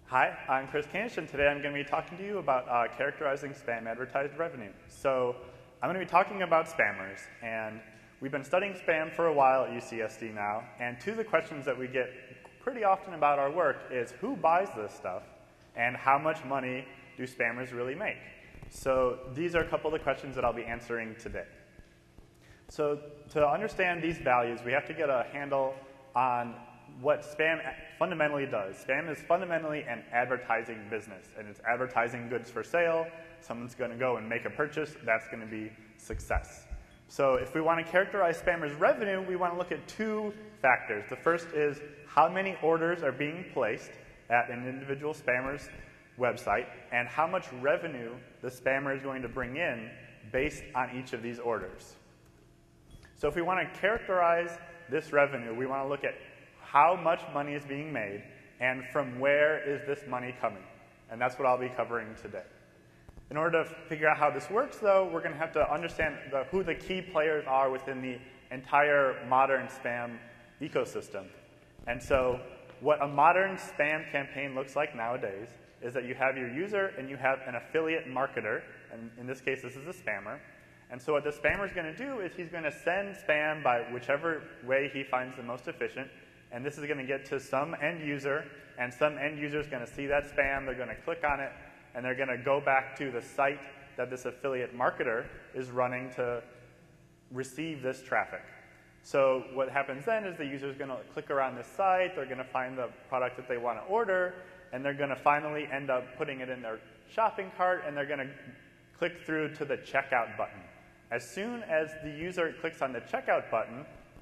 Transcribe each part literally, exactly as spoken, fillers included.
Hi, I'm Chris Kanish, and today I'm going to be talking to you about uh, characterizing spam advertised revenue. So I'm going to be talking about spammers, and we've been studying spam for a while at U C S D now, and two of the questions that we get pretty often about our work is who buys this stuff, and how much money do spammers really make? So these are a couple of the questions that I'll be answering today. So to understand these values, we have to get a handle on what spam fundamentally does. Spam is fundamentally an advertising business, and it's advertising goods for sale. Someone's going to go and make a purchase. That's going to be success. So if we want to characterize spammers' revenue, we want to look at two factors. The first is how many orders are being placed at an individual spammer's website, and how much revenue the spammer is going to bring in based on each of these orders. So if we want to characterize this revenue, we want to look at how much money is being made, and from where is this money coming? And that's what I'll be covering today. In order to figure out how this works, though, we're going to have to understand the, who the key players are within the entire modern spam ecosystem. And so what a modern spam campaign looks like nowadays is that you have your user and you have an affiliate marketer, and in this case this is a spammer. And so what the spammer is going to do is he's going to send spam by whichever way he finds the most efficient. And this is going to get to some end user, and some end user is going to see that spam, they're going to click on it, and they're going to go back to the site that this affiliate marketer is running to receive this traffic. So what happens then is the user is going to click around this site, they're going to find the product that they want to order, and they're going to finally end up putting it in their shopping cart, and they're going to click through to the checkout button. As soon as the user clicks on the checkout button,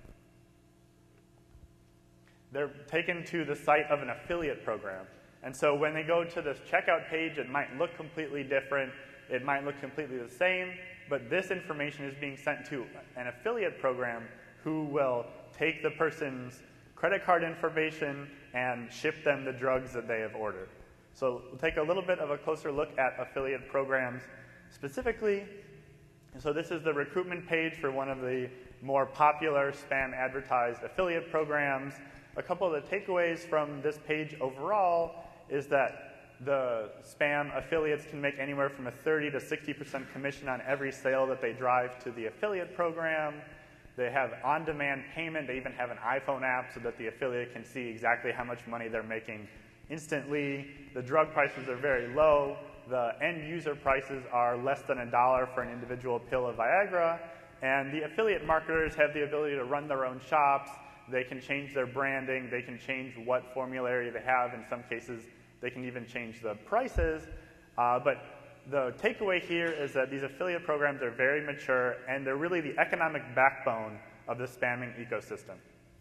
they're taken to the site of an affiliate program. And so when they go to this checkout page, it might look completely different. It might look completely the same. But this information is being sent to an affiliate program who will take the person's credit card information and ship them the drugs that they have ordered. So we'll take a little bit of a closer look at affiliate programs specifically. So this is the recruitment page for one of the more popular spam advertised affiliate programs. A couple of the takeaways from this page overall is that the spam affiliates can make anywhere from a thirty to sixty percent commission on every sale that they drive to the affiliate program. They have on-demand payment. They even have an iPhone app so that the affiliate can see exactly how much money they're making instantly. The drug prices are very low. The end user prices are less than a dollar for an individual pill of Viagra. And the affiliate marketers have the ability to run their own shops. They can change their branding. They can change what formulary they have. In some cases, they can even change the prices. Uh, but the takeaway here is that these affiliate programs are very mature, and they're really the economic backbone of the spamming ecosystem.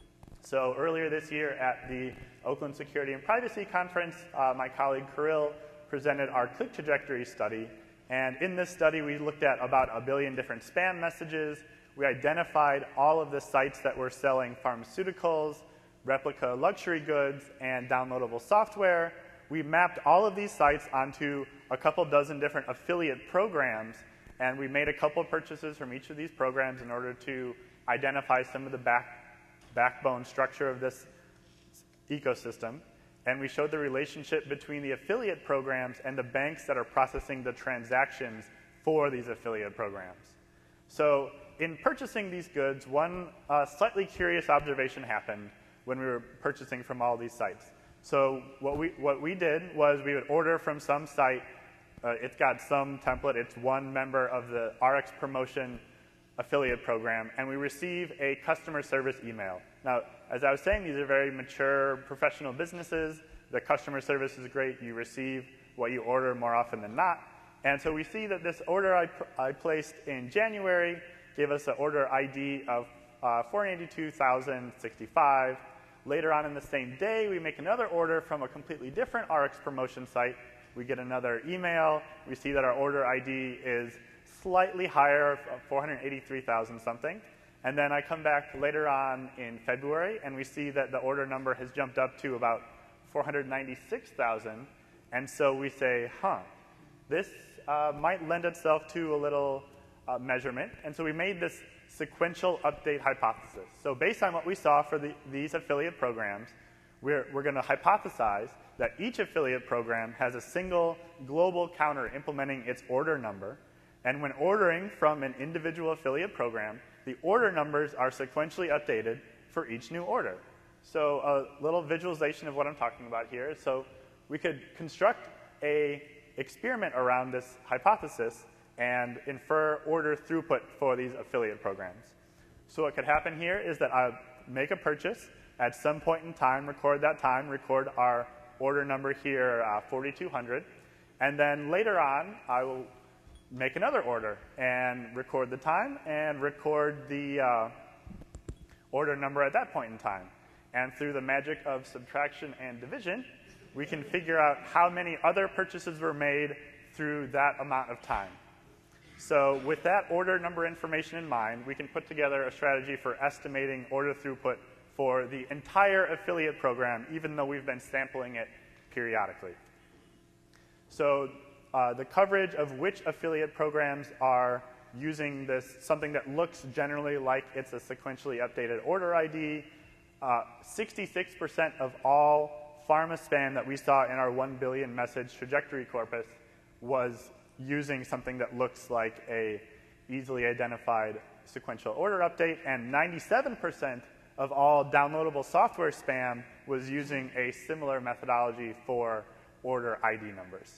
So earlier this year at the Oakland Security and Privacy Conference, uh, my colleague Kirill presented our click trajectory study. And in this study, we looked at about a billion different spam messages. We identified all of the sites that were selling pharmaceuticals, replica luxury goods, and downloadable software. We mapped all of these sites onto a couple dozen different affiliate programs, and we made a couple purchases from each of these programs in order to identify some of the back, backbone structure of this ecosystem. And we showed the relationship between the affiliate programs and the banks that are processing the transactions for these affiliate programs. So in purchasing these goods, one uh, slightly curious observation happened when we were purchasing from all these sites. So what we, what we did was we would order from some site. Uh, it's got some template. It's one member of the R X Promotion affiliate program, and we receive a customer service email. Now, as I was saying, these are very mature professional businesses. The customer service is great. You receive what you order more often than not. And so we see that this order I, I placed in January gave us an order I D of uh, four hundred eighty-two thousand sixty-five. Later on in the same day, we make another order from a completely different R X Promotion site. We get another email. We see that our order I D is slightly higher, four hundred eighty-three thousand something. And then I come back later on in February, and we see that the order number has jumped up to about four hundred ninety-six thousand. And so we say, huh, this uh, might lend itself to a little uh, measurement. And so we made this sequential update hypothesis. So based on what we saw for the, these affiliate programs, we're, we're going to hypothesize that each affiliate program has a single global counter implementing its order number. And when ordering from an individual affiliate program, the order numbers are sequentially updated for each new order. So a little visualization of what I'm talking about here. So we could construct a experiment around this hypothesis and infer order throughput for these affiliate programs. So what could happen here is that I make a purchase at some point in time, record that time, record our order number here, uh, forty-two hundred, and then later on, I will make another order and record the time and record the uh, order number at that point in time. And through the magic of subtraction and division, we can figure out how many other purchases were made through that amount of time. So with that order number information in mind, we can put together a strategy for estimating order throughput for the entire affiliate program, even though we've been sampling it periodically. So uh, the coverage of which affiliate programs are using this, something that looks generally like it's a sequentially updated order I D, sixty-six percent of all pharma spam that we saw in our one billion message trajectory corpus was using something that looks like a easily identified sequential order update, and ninety-seven percent of all downloadable software spam was using a similar methodology for order I D numbers.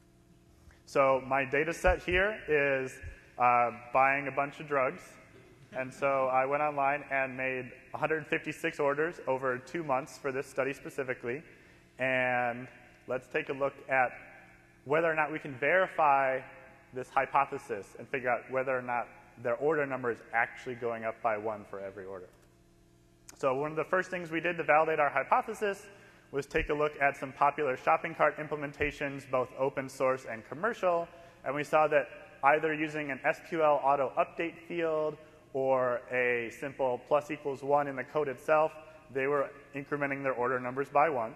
So my data set here is uh, buying a bunch of drugs. And so I went online and made one hundred fifty-six orders over two months for this study specifically. And let's take a look at whether or not we can verify this hypothesis and figure out whether or not their order number is actually going up by one for every order. So one of the first things we did to validate our hypothesis was take a look at some popular shopping cart implementations, both open source and commercial. And we saw that either using an S Q L auto update field or a simple plus equals one in the code itself, they were incrementing their order numbers by one.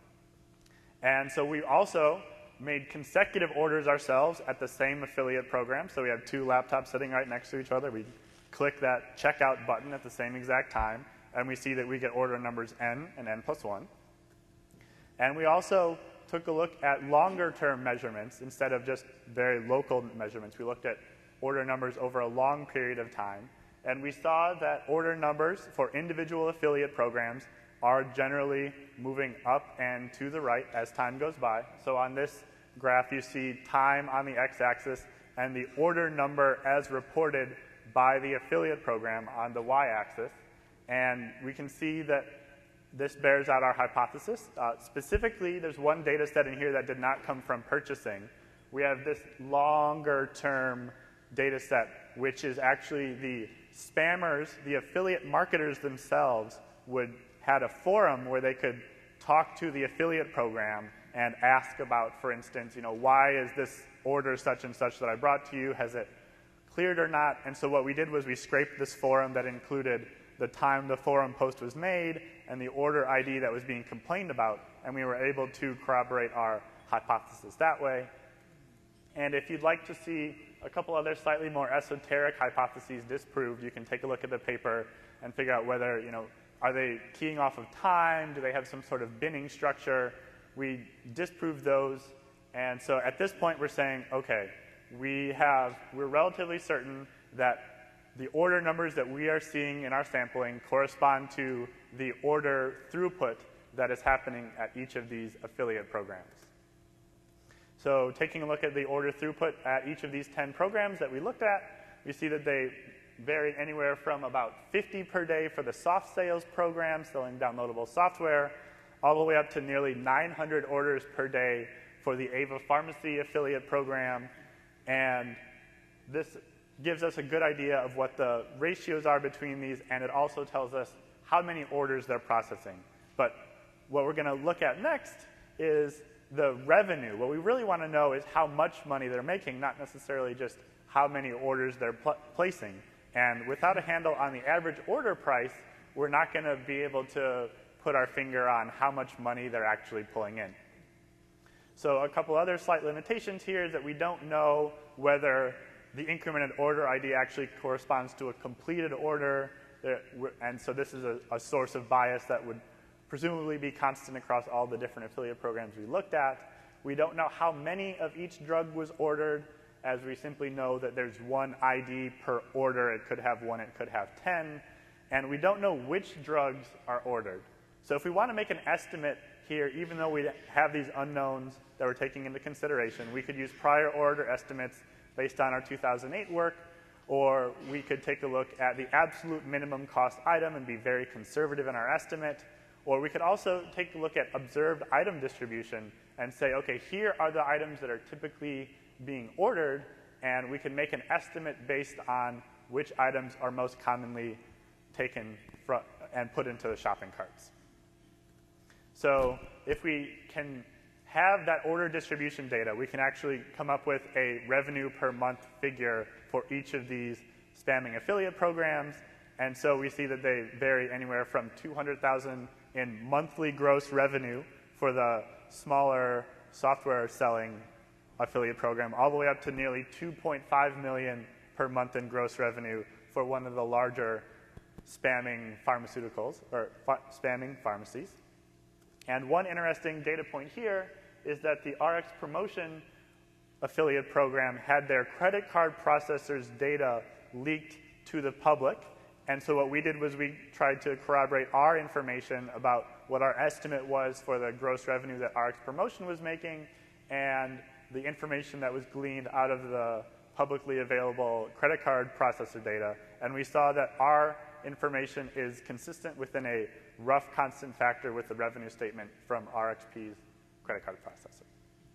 And so we also made consecutive orders ourselves at the same affiliate program. So we had two laptops sitting right next to each other. We click that checkout button at the same exact time, and we see that we get order numbers n and n plus one. And we also took a look at longer-term measurements instead of just very local measurements. We looked at order numbers over a long period of time. And we saw that order numbers for individual affiliate programs are generally moving up and to the right as time goes by. So on this graph, you see time on the x-axis and the order number as reported by the affiliate program on the y-axis. And we can see that this bears out our hypothesis. Uh, specifically, there's one data set in here that did not come from purchasing. We have this longer-term data set, which is actually the spammers, the affiliate marketers themselves would had a forum where they could talk to the affiliate program and ask about, for instance, you know, why is this order such and such that I brought to you? Has it cleared or not? And so what we did was we scraped this forum that included the time the forum post was made and the order I D that was being complained about, and we were able to corroborate our hypothesis that way. And if you'd like to see a couple other slightly more esoteric hypotheses disproved, you can take a look at the paper and figure out whether, you know, are they keying off of time? Do they have some sort of binning structure? We disproved those. And so at this point, we're saying, OK, we have, we're relatively certain that the order numbers that we are seeing in our sampling correspond to the order throughput that is happening at each of these affiliate programs. So taking a look at the order throughput at each of these ten programs that we looked at, we see that they vary anywhere from about fifty per day for the soft sales program, selling downloadable software, all the way up to nearly nine hundred orders per day for the Ava Pharmacy affiliate program. And this gives us a good idea of what the ratios are between these, and it also tells us how many orders they're processing. But what we're going to look at next is the revenue. What we really want to know is how much money they're making, not necessarily just how many orders they're pl placing. And without a handle on the average order price, we're not going to be able to put our finger on how much money they're actually pulling in. So a couple other slight limitations here is that we don't know whether the incremented order I D actually corresponds to a completed order. And so this is a, a source of bias that would presumably be constant across all the different affiliate programs we looked at. We don't know how many of each drug was ordered, as we simply know that there's one I D per order. It could have one, it could have ten. And we don't know which drugs are ordered. So if we want to make an estimate here, even though we have these unknowns that we're taking into consideration, we could use prior order estimates based on our two thousand eight work, or we could take a look at the absolute minimum cost item and be very conservative in our estimate. Or we could also take a look at observed item distribution and say, okay, here are the items that are typically being ordered, and we can make an estimate based on which items are most commonly taken and put into the shopping carts. So if we can have that order distribution data, we can actually come up with a revenue per month figure for each of these spamming affiliate programs. And so we see that they vary anywhere from two hundred thousand in monthly gross revenue for the smaller software selling affiliate program, all the way up to nearly two point five million per month in gross revenue for one of the larger spamming pharmaceuticals, or ph spamming pharmacies. And one interesting data point here is that the R X Promotion affiliate program had their credit card processors' data leaked to the public. And so what we did was we tried to corroborate our information about what our estimate was for the gross revenue that R X Promotion was making and the information that was gleaned out of the publicly available credit card processor data. And we saw that our information is consistent within a rough constant factor with the revenue statement from R X P's credit card processor.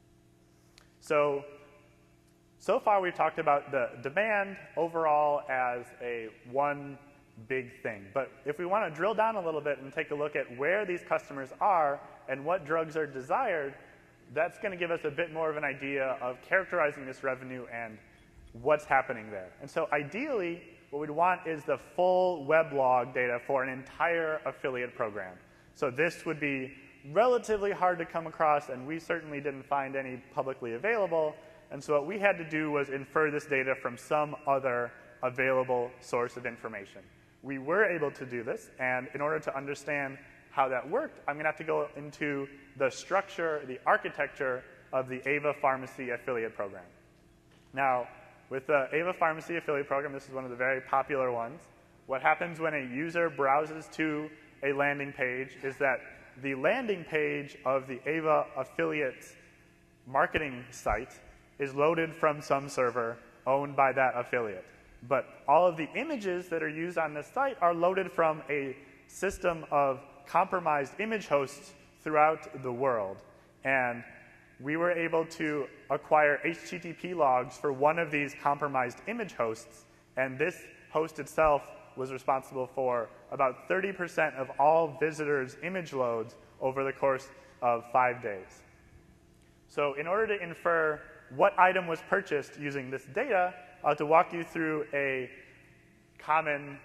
So, so far we've talked about the demand overall as a one big thing. But if we want to drill down a little bit and take a look at where these customers are and what drugs are desired, that's going to give us a bit more of an idea of characterizing this revenue and what's happening there. And so ideally, what we'd want is the full web log data for an entire affiliate program. So this would be relatively hard to come across, and we certainly didn't find any publicly available. And so what we had to do was infer this data from some other available source of information. We were able to do this, and in order to understand how that worked, I'm going to have to go into the structure, the architecture of the Ava Pharmacy affiliate program. Now, with the Ava Pharmacy affiliate program, this is one of the very popular ones. What happens when a user browses to a landing page is that the landing page of the Ava affiliate marketing site is loaded from some server owned by that affiliate. But all of the images that are used on this site are loaded from a system of compromised image hosts throughout the world. And we were able to acquire H T T P logs for one of these compromised image hosts, and this host itself was responsible for about thirty percent of all visitors' image loads over the course of five days. So in order to infer what item was purchased using this data, I'll have to walk you through a common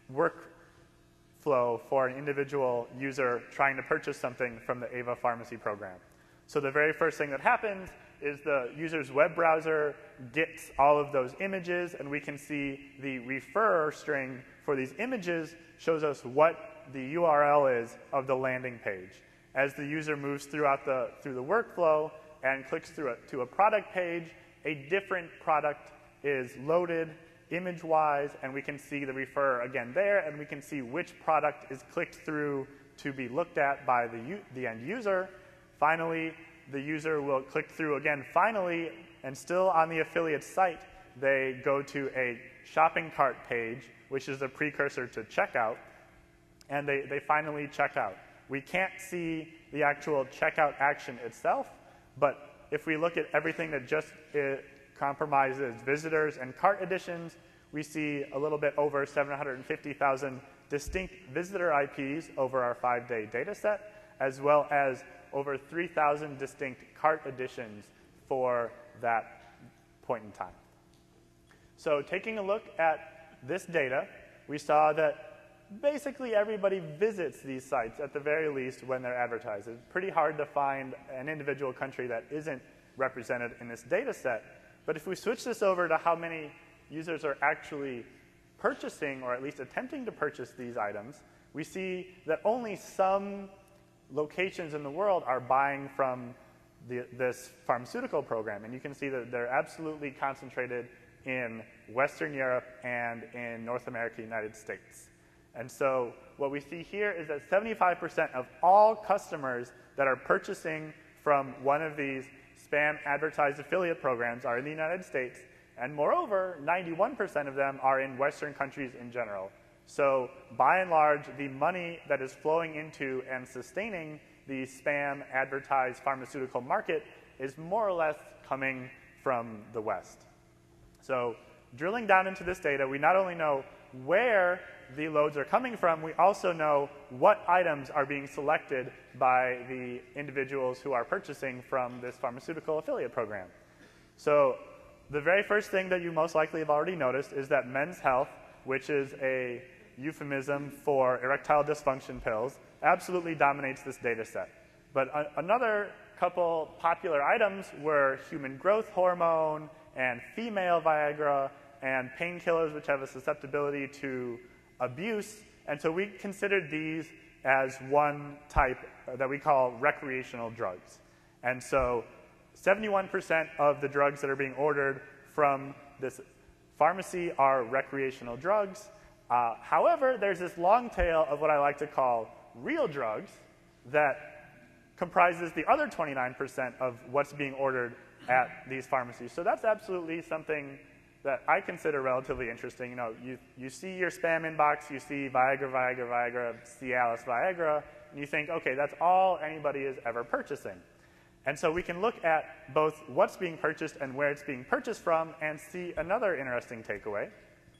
workflow for an individual user trying to purchase something from the Ava Pharmacy program. So the very first thing that happens is the user's web browser gets all of those images, and we can see the refer string for these images shows us what the U R L is of the landing page. As the user moves throughout the, through the workflow and clicks through a, to a product page, a different product is loaded image-wise, and we can see the refer again there, and we can see which product is clicked through to be looked at by the, the end user. Finally, the user will click through again, finally, and still on the affiliate site, they go to a shopping cart page, which is a precursor to checkout, and they, they finally check out. We can't see the actual checkout action itself, but if we look at everything that just it compromises visitors and cart additions, we see a little bit over seven hundred fifty thousand distinct visitor I Ps over our five-day data set, as well as over three thousand distinct cart additions for that point in time. So taking a look at this data, we saw that basically everybody visits these sites at the very least when they're advertised. It's pretty hard to find an individual country that isn't represented in this data set. But if we switch this over to how many users are actually purchasing, or at least attempting to purchase these items, we see that only some locations in the world are buying from the, this pharmaceutical program. And you can see that they're absolutely concentrated in Western Europe and in North America, United States. And so what we see here is that seventy-five percent of all customers that are purchasing from one of these spam advertised affiliate programs are in the United States. And moreover, ninety-one percent of them are in Western countries in general. So by and large, the money that is flowing into and sustaining the spam advertised pharmaceutical market is more or less coming from the West. So drilling down into this data, we not only know where the loads are coming from, we also know what items are being selected by the individuals who are purchasing from this pharmaceutical affiliate program. So the very first thing that you most likely have already noticed is that Men's Health, which is a euphemism for erectile dysfunction pills, absolutely dominates this data set. But a another couple popular items were human growth hormone and female Viagra and painkillers which have a susceptibility to abuse. And so we considered these as one type that we call recreational drugs. And so seventy-one percent of the drugs that are being ordered from this pharmacy are recreational drugs. Uh, however, there's this long tail of what I like to call real drugs that comprises the other twenty-nine percent of what's being ordered at these pharmacies. So that's absolutely something that I consider relatively interesting. You know, you, you see your spam inbox, you see Viagra, Viagra, Viagra, Cialis, Viagra, and you think, okay, that's all anybody is ever purchasing. And so we can look at both what's being purchased and where it's being purchased from and see another interesting takeaway.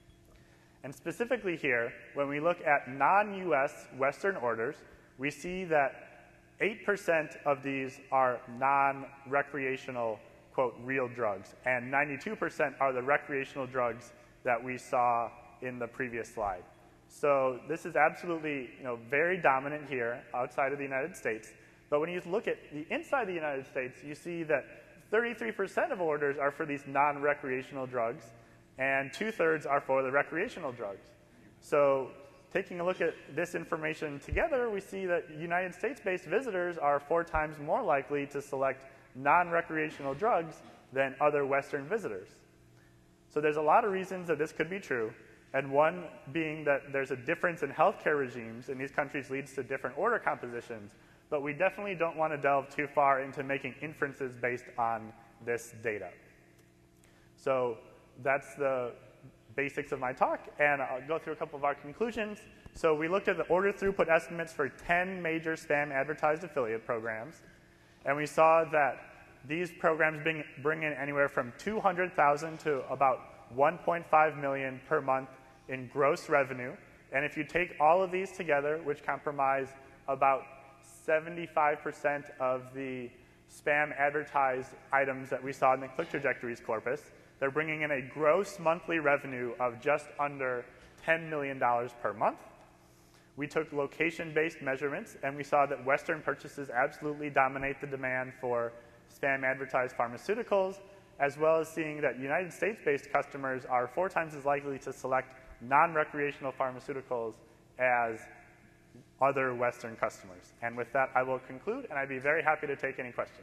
And specifically here, when we look at non-U S Western orders, we see that eight percent of these are non-recreational, quote, real drugs, and ninety-two percent are the recreational drugs that we saw in the previous slide. So this is absolutely, you know, very dominant here outside of the United States. But when you look at the inside the United States, you see that thirty-three percent of orders are for these non-recreational drugs, and two-thirds are for the recreational drugs. So taking a look at this information together, we see that United States-based visitors are four times more likely to select non-recreational drugs than other Western visitors. So there's a lot of reasons that this could be true, and one being that there's a difference in healthcare regimes in these countries leads to different order compositions, but we definitely don't want to delve too far into making inferences based on this data. So that's the basics of my talk, and I'll go through a couple of our conclusions. So we looked at the order throughput estimates for ten major spam advertised affiliate programs, and we saw that these programs bring, bring in anywhere from two hundred thousand to about one point five million per month in gross revenue. And if you take all of these together, which comprise about seventy-five percent of the spam advertised items that we saw in the click trajectories corpus, they're bringing in a gross monthly revenue of just under ten million dollars per month. We took location-based measurements, and we saw that Western purchases absolutely dominate the demand for spam advertised pharmaceuticals, as well as seeing that United States-based customers are four times as likely to select non-recreational pharmaceuticals as other Western customers. And with that, I will conclude, and I'd be very happy to take any questions.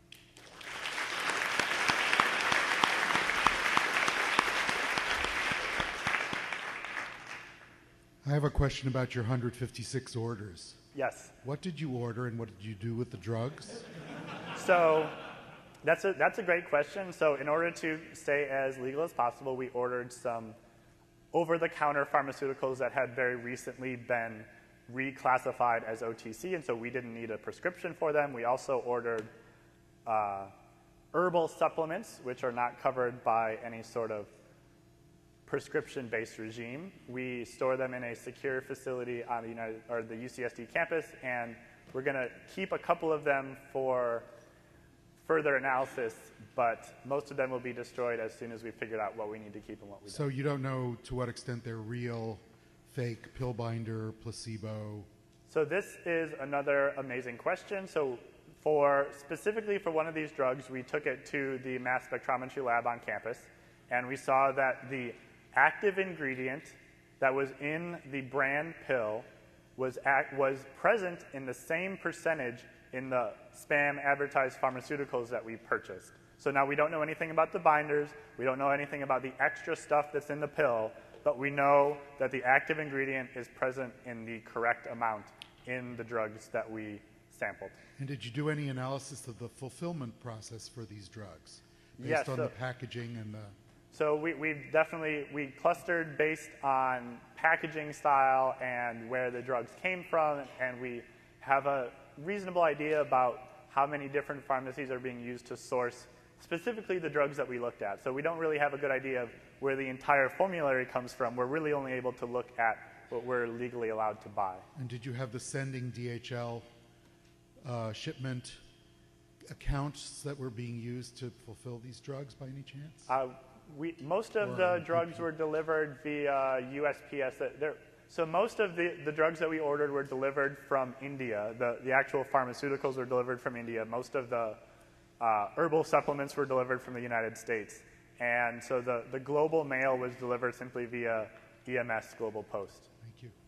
I have a question about your one hundred fifty-six orders. Yes. What did you order and what did you do with the drugs? So that's a, that's a great question. So in order to stay as legal as possible, we ordered some over-the-counter pharmaceuticals that had very recently been reclassified as O T C, and so we didn't need a prescription for them. We also ordered uh, herbal supplements, which are not covered by any sort of prescription-based regime. We store them in a secure facility on the United or the U C S D campus, and we're going to keep a couple of them for further analysis, but most of them will be destroyed as soon as we figured out what we need to keep and what we don't. So you don't know to what extent they're real, fake, pill binder, placebo? So this is another amazing question. So for specifically for one of these drugs, we took it to the mass spectrometry lab on campus, and we saw that the active ingredient that was in the brand pill was, act, was present in the same percentage in the spam advertised pharmaceuticals that we purchased. So now we don't know anything about the binders, we don't know anything about the extra stuff that's in the pill, but we know that the active ingredient is present in the correct amount in the drugs that we sampled. And did you do any analysis of the fulfillment process for these drugs based Yes, on so- the packaging and the... So we, we've definitely, we clustered based on packaging style and where the drugs came from, and we have a reasonable idea about how many different pharmacies are being used to source specifically the drugs that we looked at. So we don't really have a good idea of where the entire formulary comes from. We're really only able to look at what we're legally allowed to buy. And did you have the sending D H L uh, shipment accounts that were being used to fulfill these drugs by any chance? Uh, we, most of Or the on drugs P P? were delivered via U S P S. They're, so most of the, the drugs that we ordered were delivered from India. The, the actual pharmaceuticals were delivered from India. Most of the uh, herbal supplements were delivered from the United States. And so the, the global mail was delivered simply via E M S Global Post. Thank you.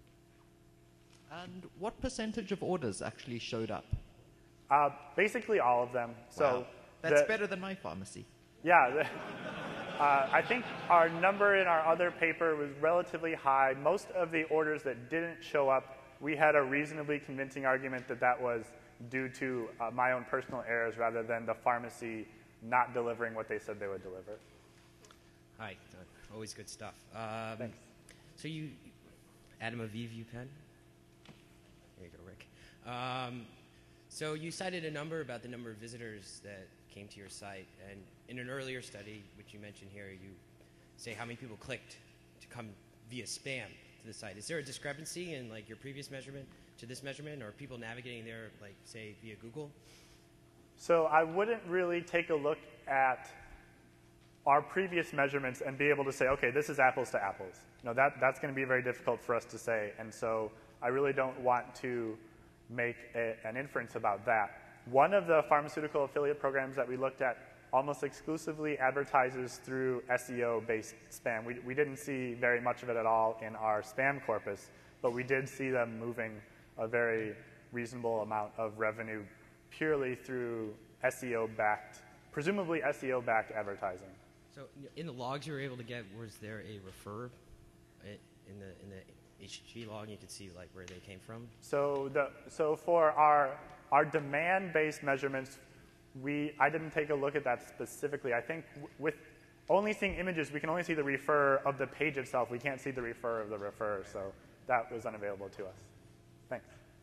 And what percentage of orders actually showed up? Uh, basically all of them. So Wow. That's the- better than my pharmacy. Yeah, the, uh, I think our number in our other paper was relatively high. Most of the orders that didn't show up, we had a reasonably convincing argument that that was due to uh, my own personal errors rather than the pharmacy not delivering what they said they would deliver. Hi, uh, always good stuff. Um, Thanks. So you, Adam Aviv, you pen? There you go, Rick. Um, so you cited a number about the number of visitors that came to your site, and in an earlier study, which you mentioned here, you say how many people clicked to come via spam to the site. Is there a discrepancy in like your previous measurement to this measurement, or are people navigating there, like say via Google? So I wouldn't really take a look at our previous measurements and be able to say, okay, this is apples to apples. No, that, that's going to be very difficult for us to say, and so I really don't want to make a, an inference about that. One of the pharmaceutical affiliate programs that we looked at almost exclusively advertises through S E O-based spam. We, we didn't see very much of it at all in our spam corpus, but we did see them moving a very reasonable amount of revenue purely through S E O-backed, presumably S E O-backed advertising. So in the logs you were able to get, was there a refer in the in the H T T P log? You could see like where they came from. So the so for our our demand-based measurements, we I didn't take a look at that specifically. I think w with only seeing images, we can only see the refer of the page itself. We can't see the refer of the refer, so that was unavailable to us. Thanks.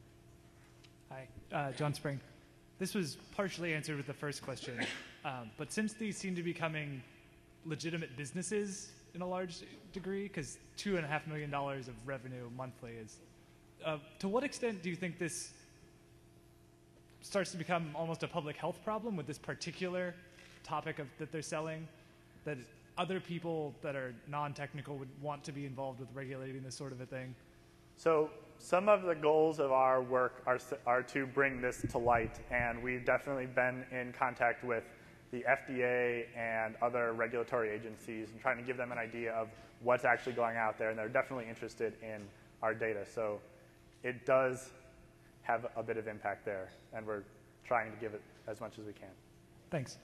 Hi, uh, John Spring. This was partially answered with the first question, um, but since these seem to be becoming legitimate businesses in a large degree, because two and a half million dollars of revenue monthly is, uh, to what extent do you think this starts to become almost a public health problem with this particular topic of, that they're selling, that other people that are non-technical would want to be involved with regulating this sort of a thing? So some of the goals of our work are, are to bring this to light, and we've definitely been in contact with the F D A and other regulatory agencies and trying to give them an idea of what's actually going out there, and they're definitely interested in our data. So it does have a bit of impact there, and we're trying to give it as much as we can. Thanks.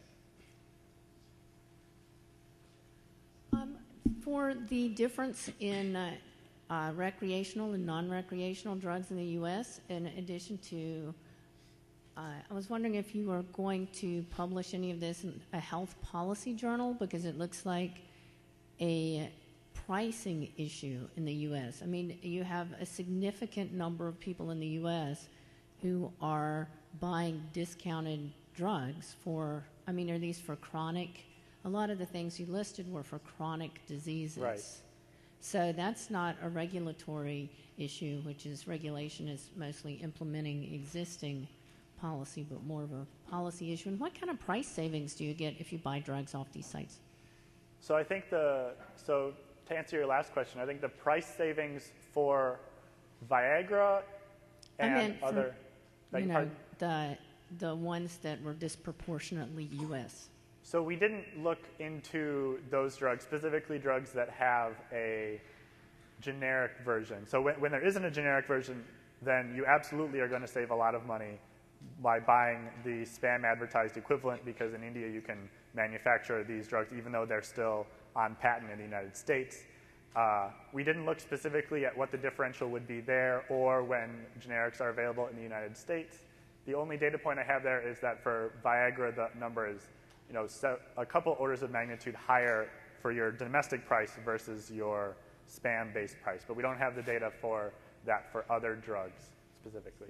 Um, for the difference in uh, uh, recreational and non-recreational drugs in the U S, in addition to, uh, I was wondering if you were going to publish any of this in a health policy journal, because it looks like a pricing issue in the U S. I mean, you have a significant number of people in the U S who are buying discounted drugs for, I mean, are these for chronic? A lot of the things you listed were for chronic diseases. Right. So that's not a regulatory issue, which is regulation is mostly implementing existing policy, but more of a policy issue. And what kind of price savings do you get if you buy drugs off these sites? So I think the, so to answer your last question, I think the price savings for Viagra I and meant for, other, beg you your know, pardon? the, the ones that were disproportionately U S. So we didn't look into those drugs, specifically drugs that have a generic version. So when, when there isn't a generic version, then you absolutely are going to save a lot of money by buying the spam advertised equivalent, because in India you can manufacture these drugs even though they're still on patent in the United States. Uh, we didn't look specifically at what the differential would be there or when generics are available in the United States. The only data point I have there is that for Viagra, the number is, you know, so a couple orders of magnitude higher for your domestic price versus your spam-based price. But we don't have the data for that for other drugs specifically.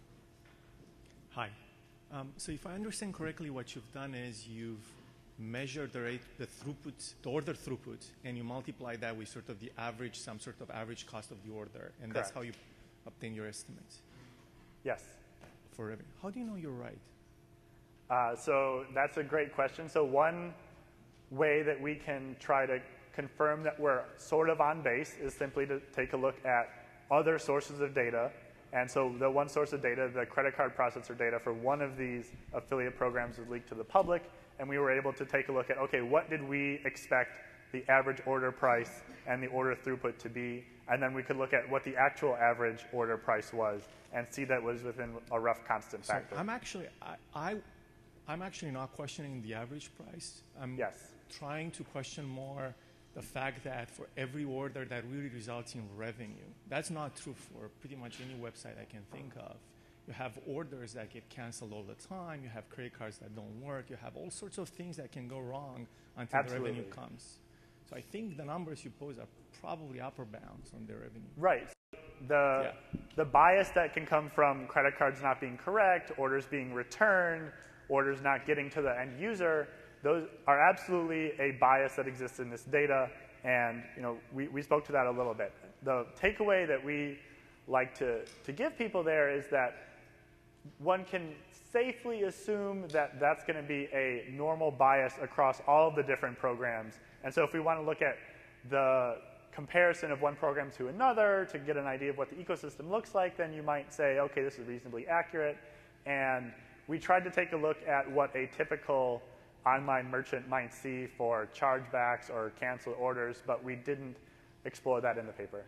Hi. Um, so if I understand correctly, what you've done is you've measured the rate, the throughput, the order throughput, and you multiply that with sort of the average, some sort of average cost of the order, and Correct. That's how you obtain your estimates. Yes. For revenue. How do you know you're right? Uh, so that's a great question. So one way that we can try to confirm that we're sort of on base is simply to take a look at other sources of data. And so the one source of data, the credit card processor data for one of these affiliate programs was leaked to the public, and we were able to take a look at, okay, what did we expect the average order price and the order throughput to be? And then we could look at what the actual average order price was and see that was within a rough constant So factor. I'm actually, I, I, I'm actually not questioning the average price. I'm Yes. trying to question more the fact that for every order that really results in revenue. That's not true for pretty much any website I can think of. You have orders that get canceled all the time. You have credit cards that don't work. You have all sorts of things that can go wrong until Absolutely. the revenue comes. So I think the numbers you pose are probably upper bounds on the revenue. Right. The, Yeah. the bias that can come from credit cards not being correct, orders being returned, orders not getting to the end user, those are absolutely a bias that exists in this data, and you know, we, we spoke to that a little bit. The takeaway that we like to, to give people there is that one can safely assume that that's going to be a normal bias across all of the different programs. And so if we want to look at the comparison of one program to another to get an idea of what the ecosystem looks like, then you might say, okay, this is reasonably accurate. And we tried to take a look at what a typical online merchant might see for chargebacks or canceled orders, but we didn't explore that in the paper.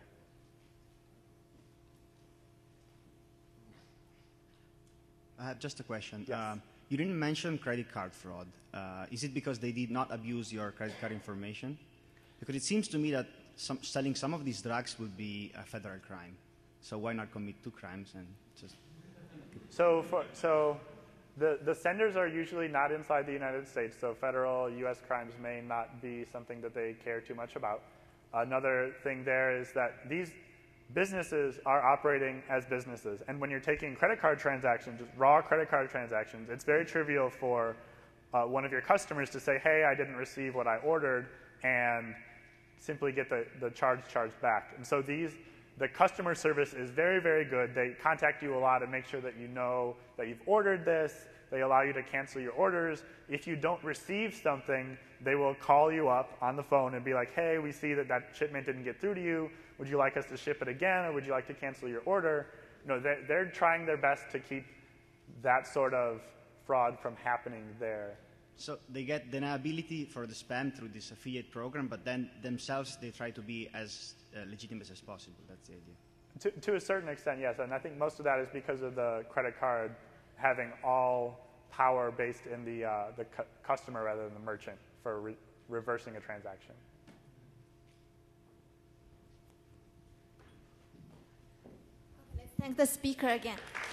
I have just a question. Yes. Um, you didn't mention credit card fraud. Uh, is it because they did not abuse your credit card information? Because it seems to me that some, selling some of these drugs would be a federal crime. So why not commit two crimes and just... So, for, so the, the senders are usually not inside the United States, so federal U S crimes may not be something that they care too much about. Another thing there is that these businesses are operating as businesses. And when you're taking credit card transactions, just raw credit card transactions, it's very trivial for uh, one of your customers to say, hey, I didn't receive what I ordered, and simply get the, the charge charged back. And so these, the customer service is very, very good. They contact you a lot and make sure that you know that you've ordered this. They allow you to cancel your orders. If you don't receive something, they will call you up on the phone and be like, hey, we see that that shipment didn't get through to you. Would you like us to ship it again, or would you like to cancel your order? You know, they're, they're trying their best to keep that sort of fraud from happening there. So they get deniability for the spam through this affiliate program, but then themselves they try to be as uh, legitimate as possible. That's the idea. To, to a certain extent, yes. And I think most of that is because of the credit card having all power based in the, uh, the cu customer rather than the merchant for re reversing a transaction. Let's thank the speaker again.